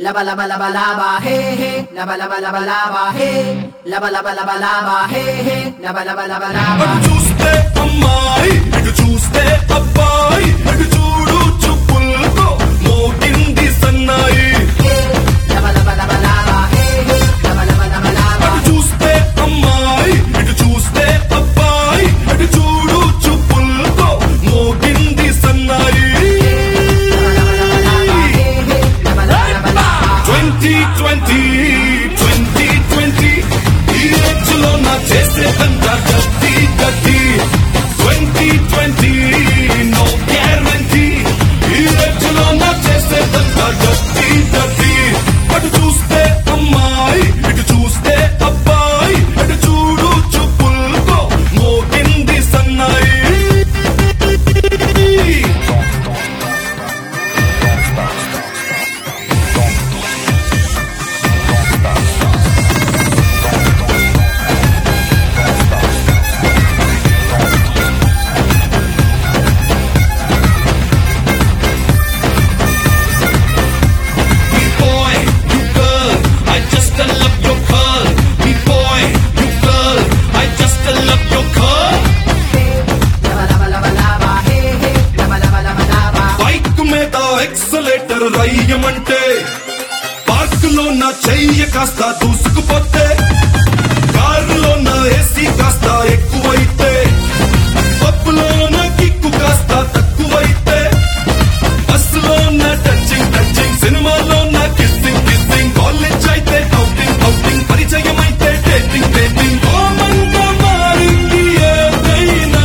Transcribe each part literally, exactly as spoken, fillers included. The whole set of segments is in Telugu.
laba laba laba laba hey hey, laba laba laba laba hey, laba laba laba laba hey hey, laba laba laba laba. అటు చూస్తే అమ్మాయి ఇటు చూస్తే అబ్బాయి అటు చూడు చూపులతో మోగింది సన్నాయి. Laba laba laba laba hey hey, laba laba laba laba. అటు చూస్తే అమ్మాయి ఇటు చూస్తే అబ్బాయి అటు చూడు చూపులతో మోగింది సన్నాయి. ట్వంటీ ట్వంటీ ట్వంటీ ట్వంటీ ఈ రేంజ్లో నా చేసేదంతా గట్టి గట్టి. ట్వంటీ ట్వంటీ నో గ్యారంటీ ఈ రేంజ్లో నా చేసేదంతా గట్టి గట్టి. అటు చూస్తే అమ్మాయి ఇటు చూస్తే అబ్బాయి అటు చూడు చూపులతో మోగింది సన్నాయి. ఎక్సలేటర్ రయ్యమంటే పార్క్ లో నా చెయ్యి కాస్త దూసుకుపోతే కారులో నా ఏసీ కాస్త ఎక్కువైతే పప్పులో నా కిక్కు కాస్త తక్కువైతే బస్సులో నా టచింగ్ టచింగ్ సినిమాలో నా కిస్సింగ్ కిస్సింగ్ కాలేజ్ అయితే అవుటింగ్ అవుటింగ్ పరిచయం అయితే డేటింగ్ డేటింగ్ కామన్గా మారింది ఏదైనా.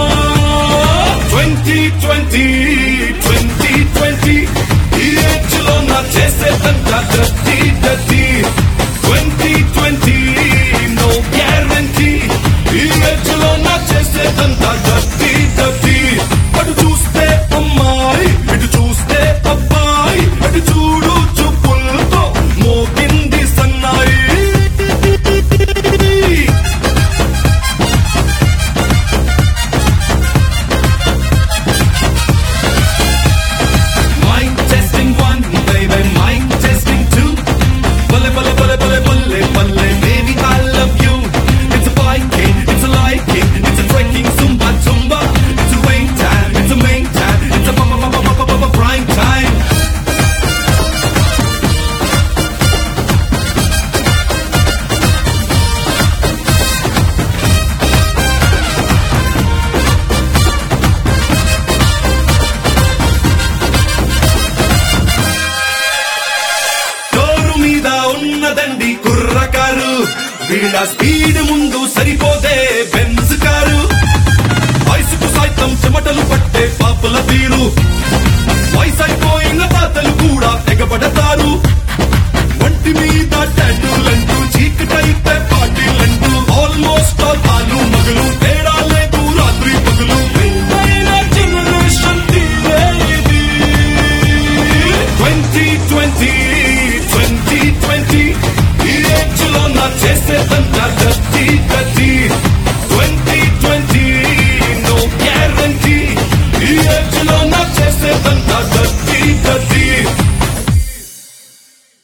ట్వంటీ ట్వంటీ ట్వంటీ ట్వంటీ ఈ రేంజ్లో నా చేసేదంతా గట్టి గట్టి. ట్వంటీ ట్వంటీ నో గ్యారంటీ ఈ రేంజ్లో నా చేసేదంతా గట్టి గట్టి. అటు చూస్తే అమ్మాయి ఇటు చూస్తే అబ్బాయి అటు చూడు చూపులతో మోగింది సన్నాయి. Mind testing one, baby, mind testing two. Balle, balle, balle, balle, balle, balle, baby, I love you. It's a biking, it's a liking, it's a trekking, zumba, zumba. It's a rain time, it's a main time, it's a ba ba ba ba ba ba ba prime time. Door మీద ఉన్నదండి కుర్రకారు వీళ్ళ స్పీడ్ ముందు సరిపోదే బెంజ్ కారు. వయసుకు సైతం చెమటలు పట్టే పాపుల తీరు వయసైపోయిన తాతలు కూడా తెగబడతారు. వంటి మీద టాటూలంటూ చీకటైతే పార్టీలంటూ ఆల్మోస్ట్ ఆల్ ఆలు మగలు తేడా లేదు రాత్రి పగలు. వింతైన జనరేషన్ తీరే ఇది. ట్వంటీ ట్వంటీ ట్వంటీ ట్వంటీ ఈ రేంజ్లో నా చేసే